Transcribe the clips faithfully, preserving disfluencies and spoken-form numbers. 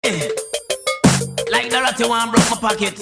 Like the rat you want broke my pocket.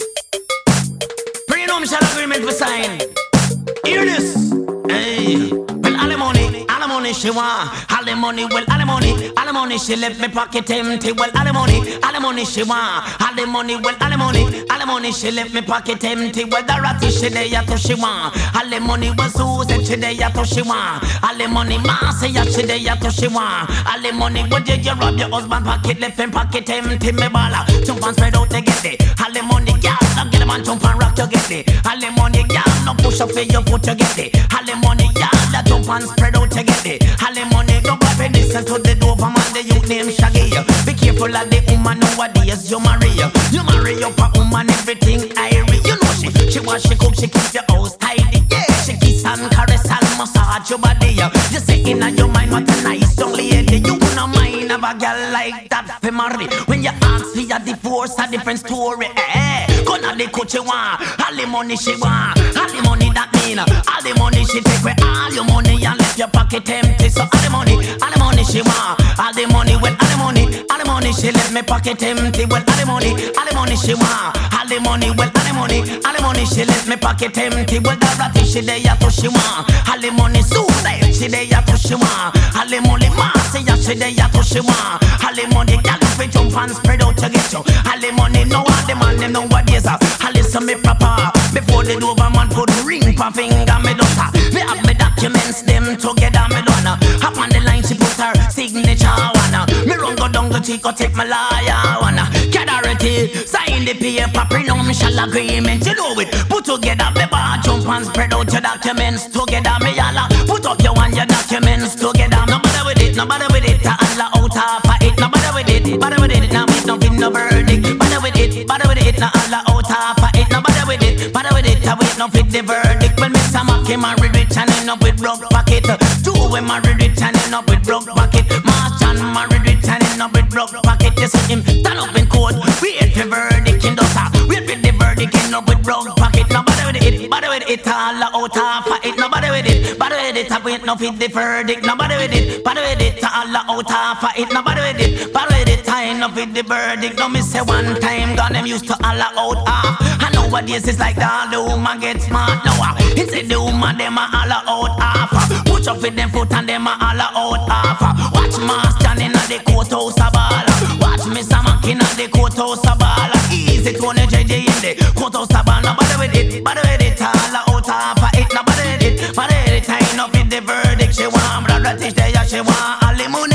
Prenuptial agreement for sign. Hear this. Hey. Well, alimony, alimony she want. Alimony, well, alimony, alimony she left me pocket empty. Well, alimony, alimony she want. Alimony, well, alimony, alimony she left me pocket empty. Well, the rat she there to she want. Alimony was who said she there to she want. Alimony man say ya she there to she want. Alimony, what did you rob your husband pocket? Left him pocket empty. Me balla jump and spread out to get it. Alimony, girl, now get him and jump and rock to get it. Alimony, girl, no push up for your foot to get it. Alimony, girl, that jump and spread out to get it. Alimony, don't go pay this to the Doberman, the youth name Shaggy. Be careful of the woman nowadays you marry. You marry up a woman, everything irie. You know she, she wash, she cook, she keep your house tidy. Yeah, she kiss and caress and massage your body. You say in your mind what a nice young lady. You no mind of a girl like that for marry. When you ask for your divorce, a different story. Eh, gonna the coach you want, all the money she want, all the money that mean, all the money she take away, all your money and left your pocket empty. So all the money, all the money she want, all the money, well all the money, all the money she left me pocket empty. Well all the money, all the money she want, all the money, well all the money, all the money she left me pocket empty. Well the ratty she there to she want, all the money Susie she there to she want, all the money Marcy she there to she want, all the money girl if you jump and spread out to get you, all the money no all the man them nowadays. I listen me proper before the Doberman put ring for finger me daughter. Me have me documents them together me done. Up on the line she put her signature one. Me run go down the Chico take my lawyer one. Cadarity sign the paper prenuptial agreement. You know it. Put together me bar jump and spread out your documents together me yalla. Put up your one your documents together. No bother with it, no bother with it. Allah out half of it. No bother with it, bother with it. Now we don't give no verdict. Bother with it, bother with it. Now Allah out half of it. No bother with it, bother with it. I wait no fit the verdict. When Mister Mac came and read it and end up with broke pocket. Two when married it and end up with broke pocket. March and married it and end up with broke pocket. You see him stand up in court. Wait for verdict in daughter. Wait for the verdict end up with broke pocket. No bother with it, bother with it. Allah out half of it. No bother with it, bother with it. I wait no fit the verdict. No bother with it, bother with it. Allah out half of it. No bother with it, bother with it. I end up with the verdict. No me say one time God them used to Allah out half. I know nowadays it's like that. The woman get smart now. He said the woman them a Allah out half. Put up with them foot and them a Allah out half. Watch man standing at the courthouse a ball. Watch Mister Mackin at the courthouse a ball. Easy to the J J in the courthouse a ball. No bother with it, bother with it. Allah out half it. No bother with it, bother with it. Tying up with the verdict. She want brother teach there. She want alimony.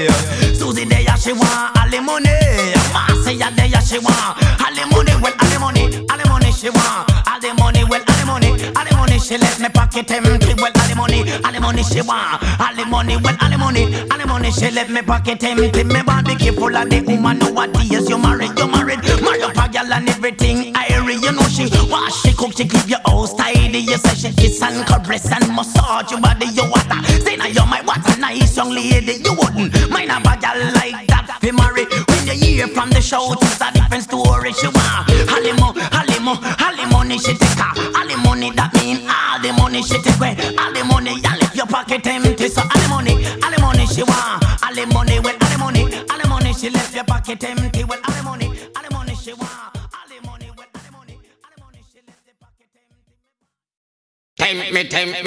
Susie there she want alimony. Marcy there she want alimony. Well alimony, alimony she want. All the money, well all the money, all the money she let me pocket empty. Well all the money, all the money she want. All the money, well all the money, all the money she let me pocket empty. Me want be careful of the woman nowadays. You married, you married, marry up a girl and everything irie. You know she wash, she cook, she keep your house tidy. You say she kiss and caress and massage your body. You water, say now you're my what a nice young lady. You wouldn't mind a bad girl like that fi marry. When you hear from the shout, it's a different story. She want all the money, all the money, all the money she take her. All the money that mean all the money she take away. All the money you leave your pocket empty. So all the money, all the money she want. All the money, well all the money, all the money she left your pocket empty. Well all the money, all the money she want. All the money, well all the money, all the money she left your pocket empty. Tempt me, tempt me.